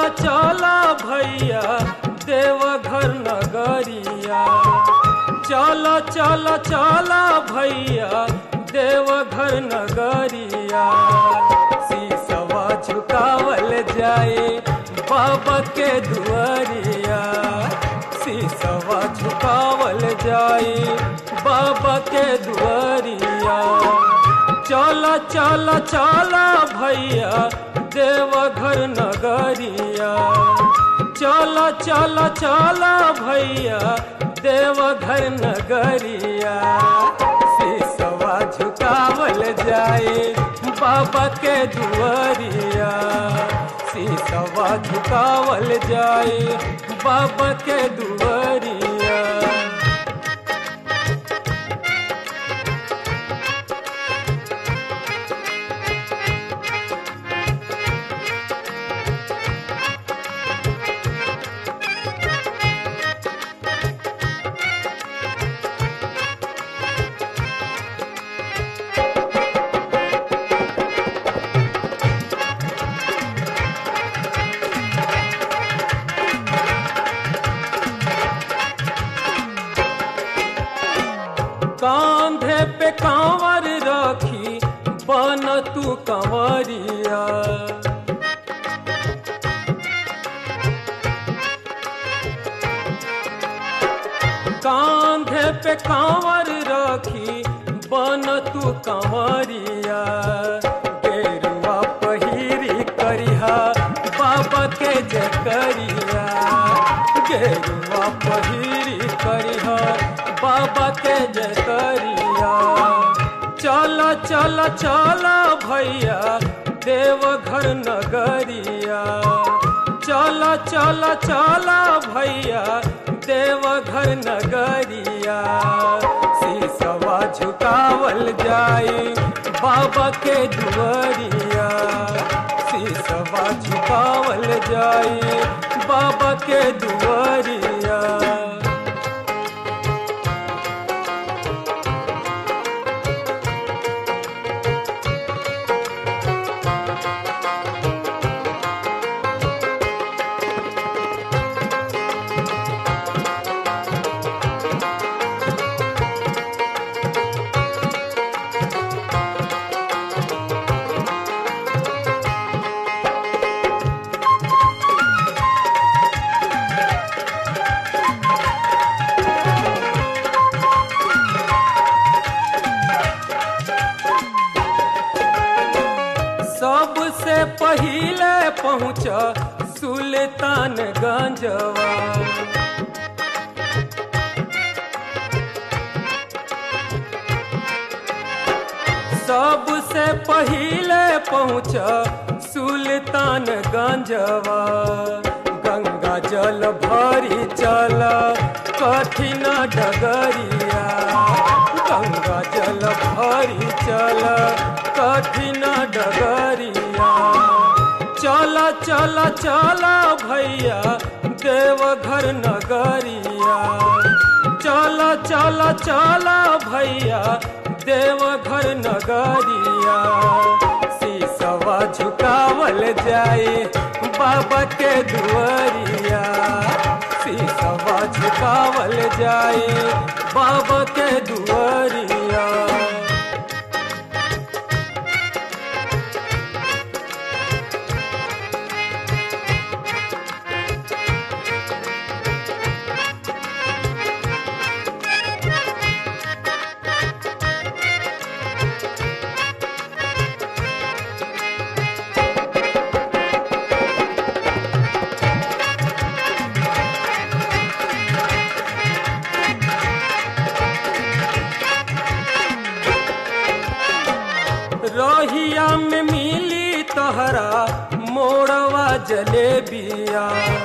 चला भैया देवघर नगरिया। चला चला चला भैया देवघर नगरिया। शीशवा झुकावल जाए बाबा के दुआरिया। शीशवा झुकावल जाए बाबा के दुआरिया। चला चला चला भैया देवघर नगरिया। चला चला चला भैया देवघर नगरिया। शीशवा झुकावल जाए बाबा के दुआरिया। शीशवा झुकावल जाए बाबा के दुआरिया। कांधे पे कांवर रखी बन तू कंवरिया। कांधे पे कांवर रखी बन तू कंवरिया। गेरुआ पहिरी करिहा बाबा के जकरिया। गेरुआ पहिरी करिहा बाबा के जकरिया। चला चला चला भैया देवघर नगरिया। चला चला चला भैया देवघर नगरिया। शीशवा झुकावल जाए बाबा के दुआरिया। शीशवा झुकावल जाए बाबा के दुआरिया। सबसे पहिले पहुँच सुल्तानगंजवा। सबसे पहिले पहुँच सुल्तानगंजवा। गंगा जल भरी चल कठिन डगरिया। गंगा जल भरी चल कठिन डगरिया। चला चला चला भैया देवघर नगरिया। चला चला चला भैया देवघर नगरिया। शीशवा झुकावल जाए बाबा के दुआरिया। शीशवा झुकावल जाए बाबा के दुआरिया। रहिया में मिली तहरा मोड़वा जलेबिया।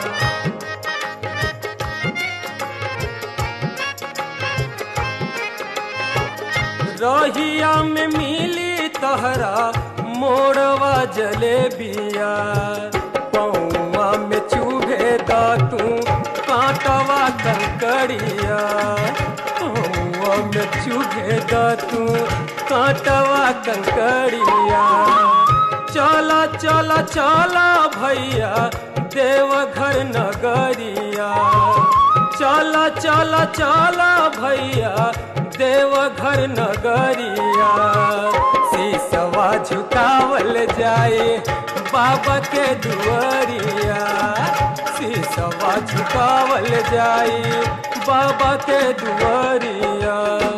रहिया में मिली तहरा मोड़वा जलेबिया। पौवा में चुभे दा तू कांटवा कंकड़िया। पौवा में चुभे दा तू कांटवा कंकड़िया। चला चला चला भैया देवघर नगरिया, चला चला चला भैया देवघर नगरिया। शीशवा झुकावल जाए बाबा के दुआरिया, शीशवा झुकावल जाए बाबा के दुआरिया।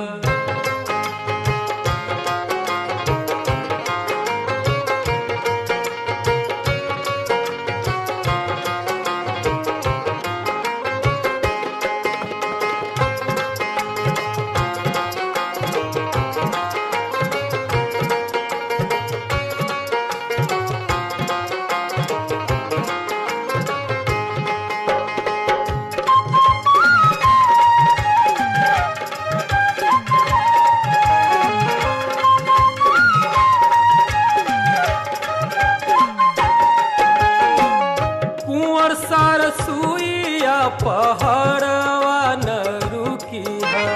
सुइया पहाड़वा न रुकी है,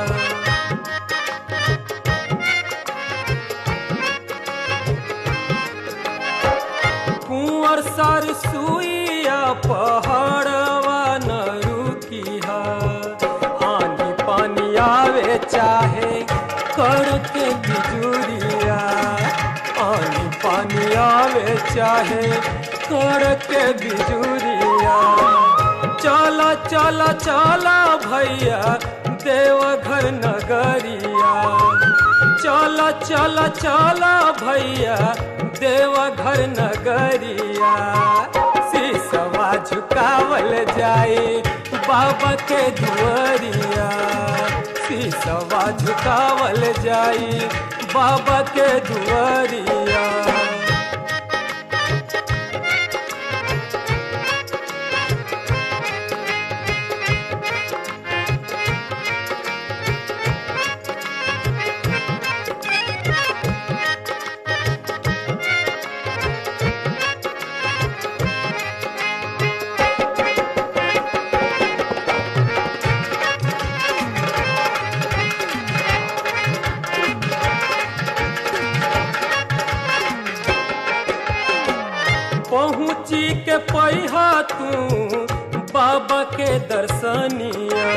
कुंवर सर सुइया पहाड़वा न रुकी है। आंधी पानी आवे चाहे कड़के बिजुरिया, आंधी पानी आवे चाहे कड़के बिजुरिया। चला चला चला भैया देवघर नगरिया, चला चला चला भैया देवघर नगरिया। शीशवा झुकावल जाए बाबा के दुआरिया, शीशवा झुकावल जाए बाबा के दुआरिया। पहुँची के पैहा तू बाबा के दर्शनिया,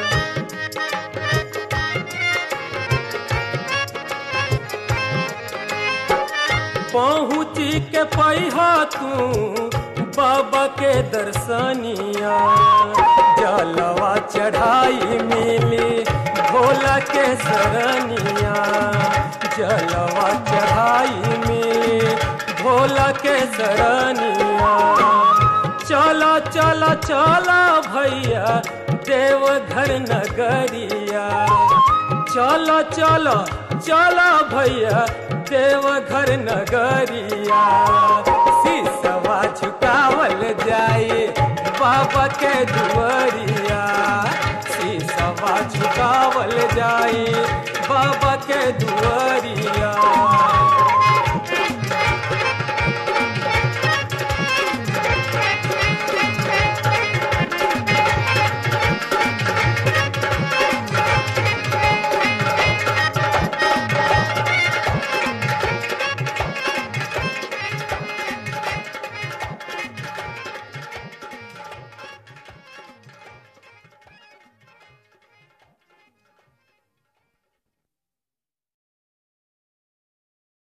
पहुँची के पैहा तू बाबा के दर्शनिया। जलवा चढ़ाई मिली भोला के शरणिया, जलवा चढ़ाई मिली भोला के शरणिया। चला चला चला भैया देवघर नगरिया, चला चला चला भैया देवघर नगरिया। शीशवा झुकावल जाए बाबा के दुआरिया, शीशवा झुकावल जाए बाबा के दुआरिया।